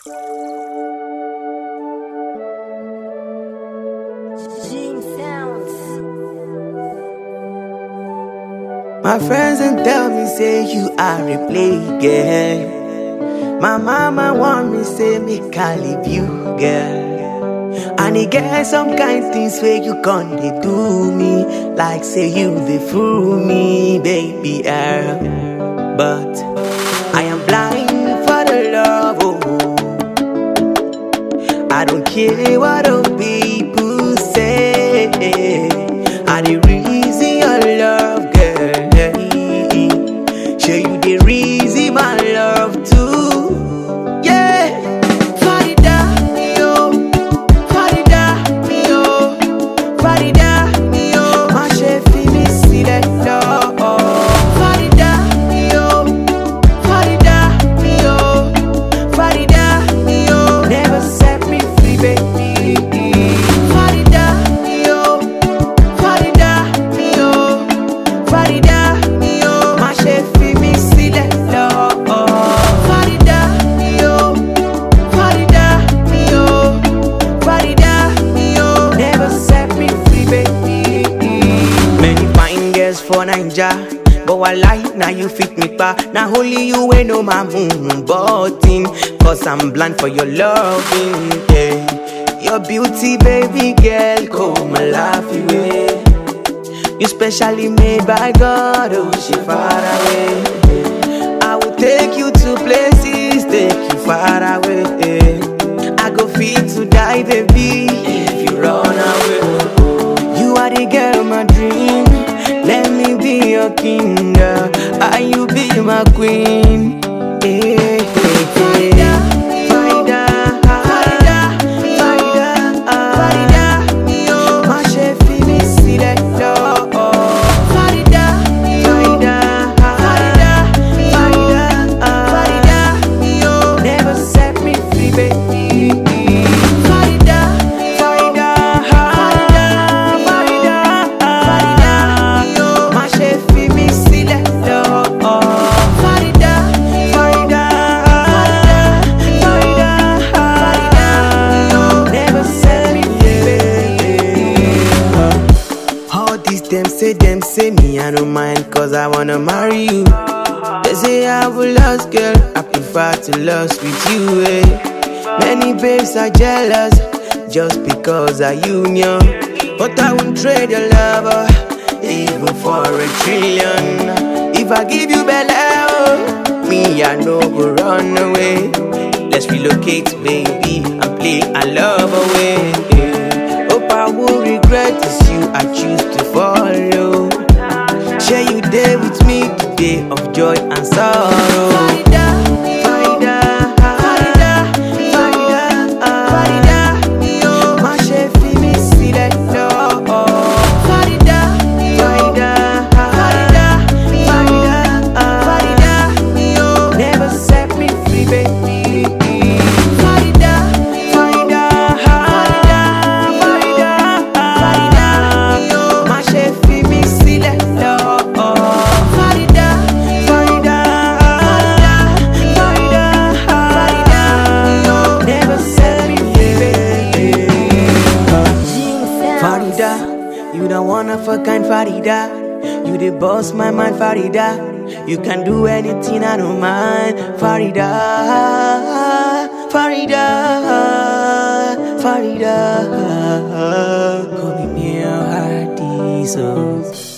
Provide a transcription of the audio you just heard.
My friends and tell me say you are a play girl. My mama want me say make I leave you, girl. And it get some kind things where you can't they do me, like say you they fool me, baby girl. But I am blind for the love, oh. I don't care what other people say. I the reason your love, girl. Show you the reason my love too. Yeah. Farida, yo. Farida, yo. Farida, yo. My chef, me see that love. Farida, yo. Farida, yo. Farida, yo. Never set me free, baby. Farida, yo. Farida, yo. Farida, yo. My chef. For Naija, but wallahi now you fit me pa. Now only you ain't know my moon button, cause I'm blind for your loving, yeah. Your beauty, baby girl, come alive away. You specially made by God, oh she far away. I will take you to places, take you far away. I go fit to die, baby, if you run away. You are the girl, my dream. Let me be your king, girl, and you be my queen. Yeah, Farida, Farida, Farida, Farida, Farida, yo. My chef, me see that love. Farida, Farida, Farida, Farida, Farida, yo. Never set me free, baby. Them say me I don't mind, cause I wanna marry you. They say I have a lost girl, I prefer to lust with you, eh. Many babes are jealous just because of union, but I won't trade your lover even for a trillion. If I give you belle, oh, me I no go run away. Let's relocate, baby, and play our love away, yeah. Hope I won't regret, it's you I choose to follow. Share you there with me today of joy and sorrow. Farida, Farida, Farida, Farida, Farida, yo. My chef, me see that love. Farida, Farida, Farida, Farida, Farida, yo. Never set me free, baby. Farida, Farida, Farida, Farida, Farida, yo. My chef, me see that love. Farida, you the one of a kind, Farida. You the boss, my mind, Farida. You can do anything, I don't mind, Farida. Farida, Farida. Call me Mia Hardy, so.